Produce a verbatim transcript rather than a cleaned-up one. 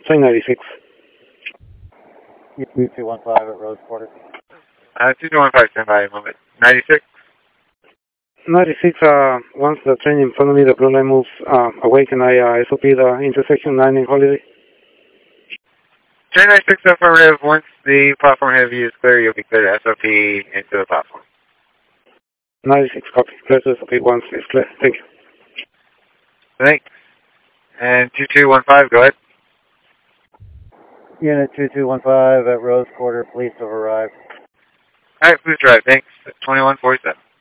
train ninety-six. two two one five at Rose Quarter. Uh, two two one five, stand by a moment. ninety-six? ninety-six, uh, once the train in front of me, the blue line moves uh, away, can I uh, S O P the intersection nine in Holiday? Train ninety-six affirmative. Once the platform ahead of you is clear, you'll be clear to S O P into the platform. ninety-six, copy. Clear to S O P once it's clear. Thank you. Thanks. And two two one five, go ahead. Unit two two one five at Rose Quarter, police have arrived. Alright, please drive. Thanks. twenty-one forty-seven.